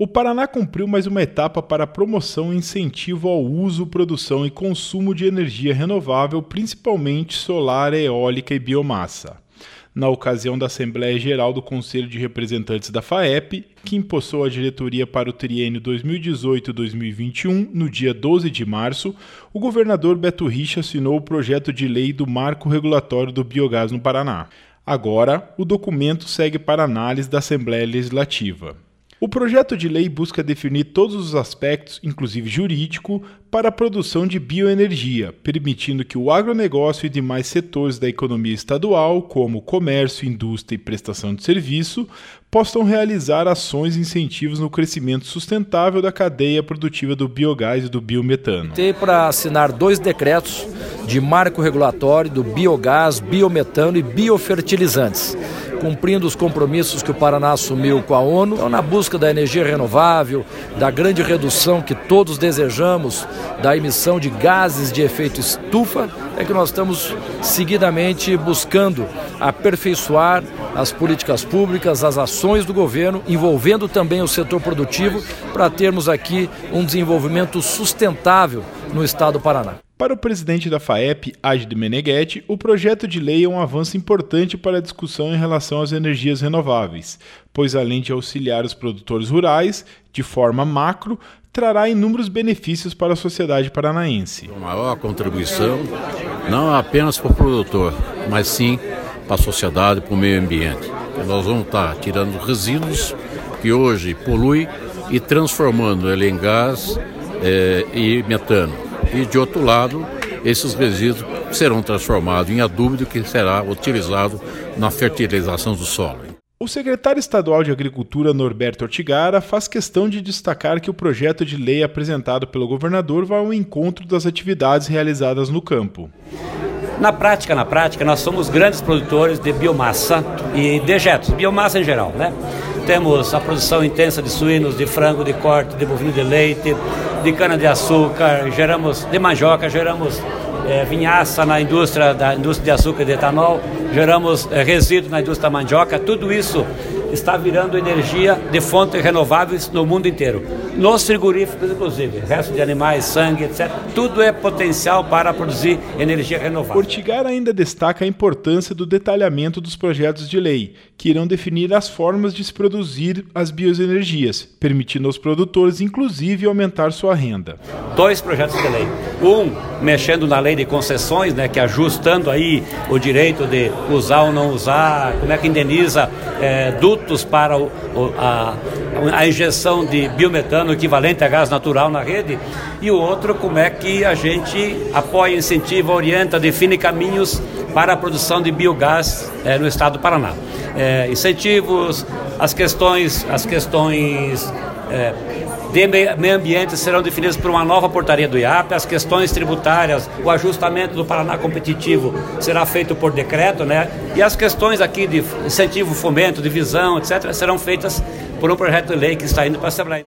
O Paraná cumpriu mais uma etapa para a promoção e incentivo ao uso, produção e consumo de energia renovável, principalmente solar, eólica e biomassa. Na ocasião da Assembleia Geral do Conselho de Representantes da FAEP, que empossou a diretoria para o triênio 2018-2021, no dia 12 de março, o governador Beto Richa assinou o projeto de lei do Marco Regulatório do Biogás no Paraná. Agora, o documento segue para análise da Assembleia Legislativa. O projeto de lei busca definir todos os aspectos, inclusive jurídico, para a produção de bioenergia, permitindo que o agronegócio e demais setores da economia estadual, como comércio, indústria e prestação de serviço, possam realizar ações e incentivos no crescimento sustentável da cadeia produtiva do biogás e do biometano. Tem para assinar 2 decretos de marco regulatório do biogás, biometano e biofertilizantes, cumprindo os compromissos que o Paraná assumiu com a ONU, então, na busca da energia renovável, da grande redução que todos desejamos da emissão de gases de efeito estufa, é que nós estamos seguidamente buscando aperfeiçoar as políticas públicas, as ações do governo, envolvendo também o setor produtivo, para termos aqui um desenvolvimento sustentável no estado do Paraná. Para o presidente da FAEP, Agide Meneghetti, o projeto de lei é um avanço importante para a discussão em relação às energias renováveis, pois além de auxiliar os produtores rurais, de forma macro, trará inúmeros benefícios para a sociedade paranaense. Uma maior contribuição, não apenas para o produtor, mas sim para a sociedade, para o meio ambiente. Nós vamos estar tirando resíduos que hoje poluem e transformando ele em gás e metano. E, de outro lado, esses resíduos serão transformados em adubo que será utilizado na fertilização do solo. O secretário estadual de Agricultura, Norberto Ortigara, faz questão de destacar que o projeto de lei apresentado pelo governador vai ao encontro das atividades realizadas no campo. Na prática, nós somos grandes produtores de biomassa e dejetos, biomassa em geral, né? Temos a produção intensa de suínos, de frango, de corte, de bovino de leite, de cana-de-açúcar, de mandioca, geramos vinhaça na indústria de açúcar e de etanol, geramos resíduos na indústria da mandioca. Tudo isso está virando energia de fontes renováveis no mundo inteiro. Nos frigoríficos, inclusive, resto de animais, sangue, etc. Tudo é potencial para produzir energia renovável. Ortigara ainda destaca a importância do detalhamento dos projetos de lei, que irão definir as formas de se produzir as bioenergias, permitindo aos produtores, inclusive, aumentar sua renda. 2 projetos de lei. Mexendo na lei de concessões, né, que ajustando aí o direito de usar ou não usar, como é que indeniza dutos para a injeção de biometano equivalente a gás natural na rede, e o outro, como é que a gente apoia, incentiva, orienta, define caminhos para a produção de biogás no estado do Paraná. Incentivos, as questões de meio ambiente serão definidas por uma nova portaria do IAP, as questões tributárias, o ajustamento do Paraná competitivo será feito por decreto, né? E as questões aqui de incentivo, fomento, divisão, etc., serão feitas por um projeto de lei que está indo para a Assembleia.